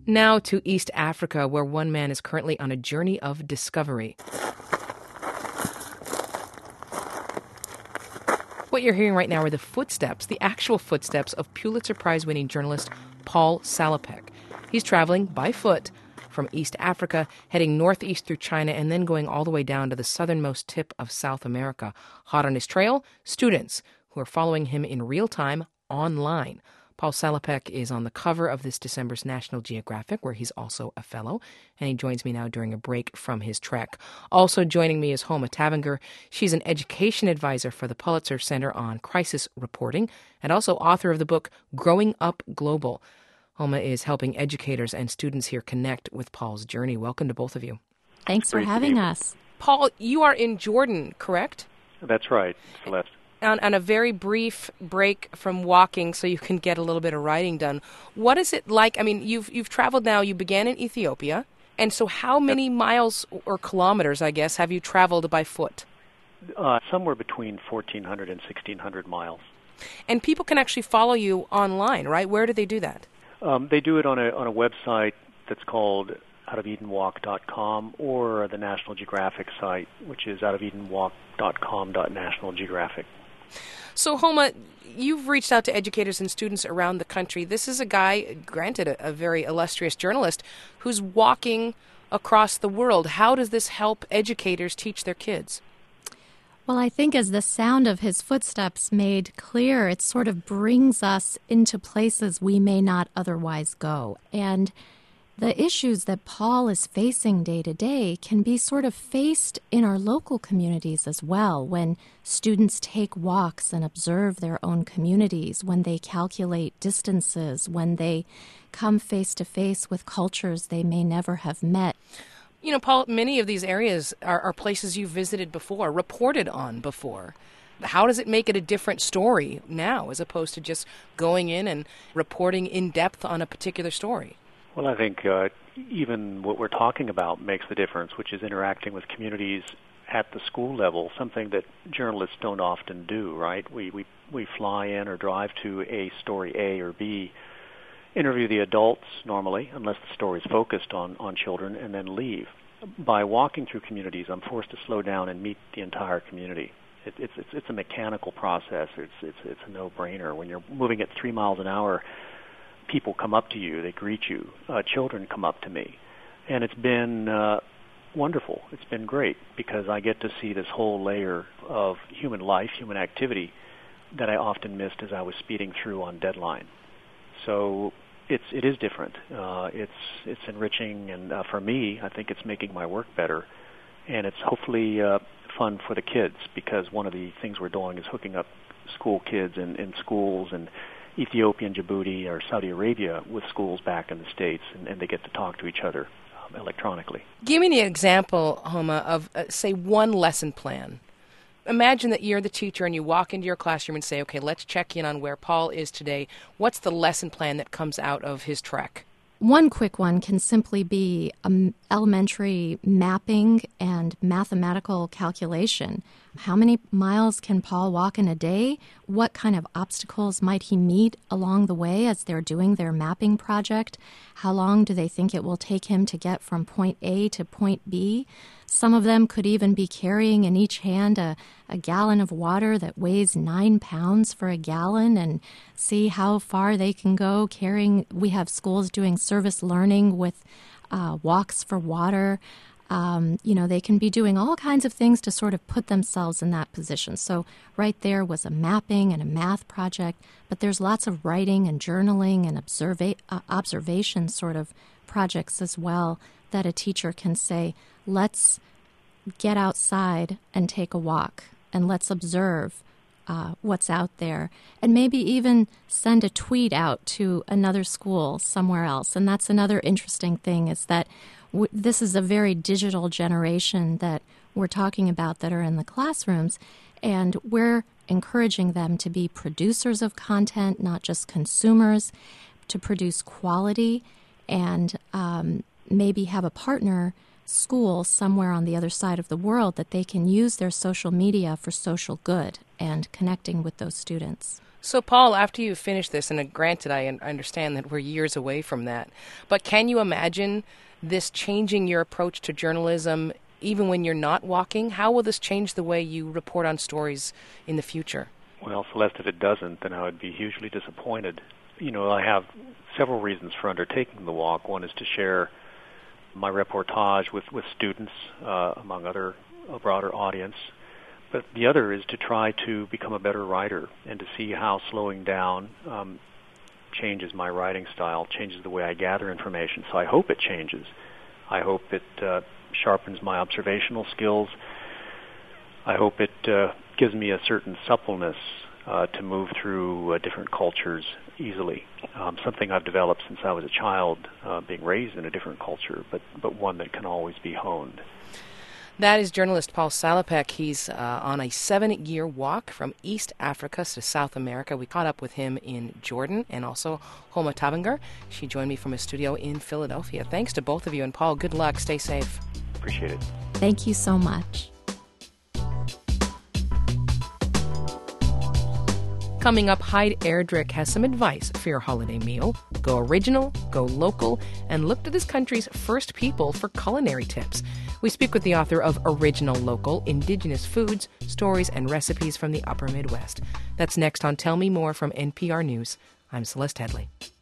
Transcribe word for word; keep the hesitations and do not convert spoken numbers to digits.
Now to East Africa, where one man is currently on a journey of discovery. What you're hearing right now are the footsteps, the actual footsteps of Pulitzer Prize-winning journalist Paul Salopek. He's traveling by foot from East Africa, heading northeast through China, and then going all the way down to the southernmost tip of South America. Hot on his trail, students who are following him in real time online. Paul Salopek is on the cover of this December's National Geographic, where he's also a fellow, and he joins me now during a break from his trek. Also joining me is Homa Tavenger. She's an education advisor for the Pulitzer Center on Crisis Reporting and also author of the book Growing Up Global. Homa is helping educators and students here connect with Paul's journey. Welcome to both of you. Thanks for having us. Paul, you are in Jordan, correct? That's right, Celeste. On, on a very brief break from walking so you can get a little bit of riding done. What is it like? I mean, you've you've traveled now. You began in Ethiopia. And so how many yep. miles or kilometers, I guess, have you traveled by foot? Uh, somewhere between fourteen hundred and sixteen hundred miles. And people can actually follow you online, right? Where do they do that? Um, they do it on a on a website that's called out of eden walk dot com or the National Geographic site, which is out of eden walk dot com dot national geographic. So, Homa, you've reached out to educators and students around the country. This is a guy, granted a, a very illustrious journalist, who's walking across the world. How does this help educators teach their kids? Well, I think as the sound of his footsteps made clear, it sort of brings us into places we may not otherwise go. And the issues that Paul is facing day to day can be sort of faced in our local communities as well, when students take walks and observe their own communities, when they calculate distances, when they come face to face with cultures they may never have met. You know, Paul, many of these areas are, are places you've visited before, reported on before. How does it make it a different story now as opposed to just going in and reporting in depth on a particular story? Well, I think uh, even what we're talking about makes the difference, which is interacting with communities at the school level, something that journalists don't often do, right? We we, we fly in or drive to a story A or B, interview the adults normally, unless the story is focused on, on children, and then leave. By walking through communities, I'm forced to slow down and meet the entire community. It, it's, it's it's a mechanical process. It's it's it's a no-brainer. When you're moving at three miles an hour, people come up to you, they greet you. Uh, children come up to me. And it's been uh, wonderful. It's been great because I get to see this whole layer of human life, human activity that I often missed as I was speeding through on deadline. So it's it is different. Uh, it's it's enriching, and uh, for me, I think it's making my work better. And it's hopefully uh, fun for the kids because one of the things we're doing is hooking up school kids in, in schools and Ethiopia and Djibouti or Saudi Arabia with schools back in the States, and, and they get to talk to each other um, electronically. Give me an example, Homa, of, uh, say, one lesson plan. Imagine that you're the teacher and you walk into your classroom and say, okay, let's check in on where Paul is today. What's the lesson plan that comes out of his trek? One quick one can simply be um, elementary mapping and mathematical calculation. How many miles can Paul walk in a day? What kind of obstacles might he meet along the way as they're doing their mapping project? How long do they think it will take him to get from point A to point B? Some of them could even be carrying in each hand a, a gallon of water that weighs nine pounds for a gallon and see how far they can go carrying. We have schools doing service learning with uh, walks for water. Um, you know, they can be doing all kinds of things to sort of put themselves in that position. So right there was a mapping and a math project, but there's lots of writing and journaling and observa- uh, observation sort of projects as well that a teacher can say, let's get outside and take a walk and let's observe uh, what's out there, and maybe even send a tweet out to another school somewhere else. And that's another interesting thing is that w- this is a very digital generation that we're talking about that are in the classrooms, and we're encouraging them to be producers of content, not just consumers, to produce quality and um, maybe have a partner school somewhere on the other side of the world that they can use their social media for social good and connecting with those students. So, Paul, after you finish this, and granted, I understand that we're years away from that, but can you imagine this changing your approach to journalism even when you're not walking? How will this change the way you report on stories in the future? Well, Celeste, if it doesn't, then I would be hugely disappointed. You know, I have several reasons for undertaking the walk. One is to share my reportage with, with students, uh, among other, a broader audience. But the other is to try to become a better writer and to see how slowing down um, changes my writing style, changes the way I gather information. So I hope it changes. I hope it uh, sharpens my observational skills. I hope it uh, gives me a certain suppleness uh, to move through uh, different cultures easily. Um, something I've developed since I was a child, uh, being raised in a different culture, but, but one that can always be honed. That is journalist Paul Salopek. He's uh, on a seven-year walk from East Africa to South America. We caught up with him in Jordan and also Homa Tabangar. She joined me from a studio in Philadelphia. Thanks to both of you. And Paul, good luck. Stay safe. Appreciate it. Thank you so much. Coming up, Hyde Erdrich has some advice for your holiday meal. Go original, go local, and look to this country's first people for culinary tips. We speak with the author of Original Local, Indigenous Foods, Stories, and Recipes from the Upper Midwest. That's next on Tell Me More from N P R News. I'm Celeste Headlee.